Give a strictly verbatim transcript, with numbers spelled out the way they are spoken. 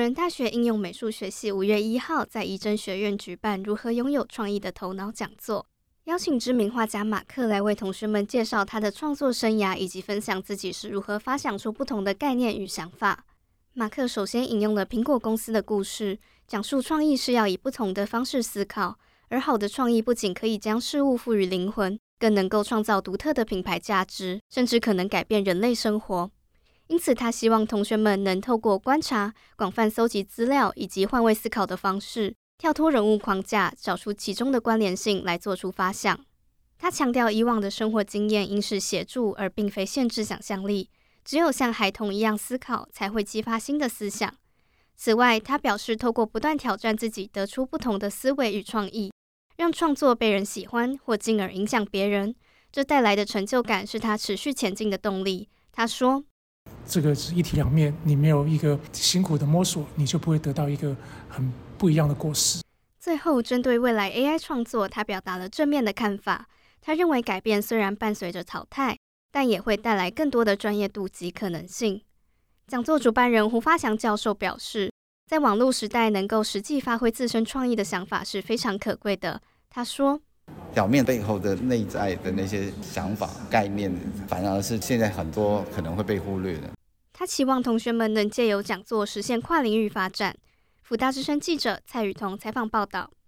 仁大学应用美术学系五月一号在仪征学院举办如何拥有创意的头脑讲座，邀请知名画家马克来为同学们介绍他的创作生涯，以及分享自己是如何发想出不同的概念与想法。马克首先引用了苹果公司的故事，讲述创意是要以不同的方式思考，而好的创意不仅可以将事物赋予灵魂，更能够创造独特的品牌价值，甚至可能改变人类生活。因此他希望同学们能透过观察、广泛搜集资料以及换位思考的方式，跳脱人物框架，找出其中的关联性来做出发想。他强调以往的生活经验应是协助而并非限制想象力，只有像孩童一样思考，才会激发新的思想。此外，他表示透过不断挑战自己，得出不同的思维与创意，让创作被人喜欢，或进而影响别人，这带来的成就感是他持续前进的动力。他说， 这个是一体两面，你没有一个辛苦的摸索，你就不会得到一个很不一样的果实。 最后，针对未来 A I 创作，他表达了正面的看法。他认为改变虽然伴随着淘汰，但也会带来更多的专业度及可能性。讲座主办人胡发祥教授表示，在网络时代能够实际发挥自身创意的想法是非常可贵的。他说， 表面背后的内在的那些想法概念，反而是现在很多可能会被忽略的。 他期望同学们能借由讲座实现跨领域发展。辅大之声记者蔡雨桐采访报道。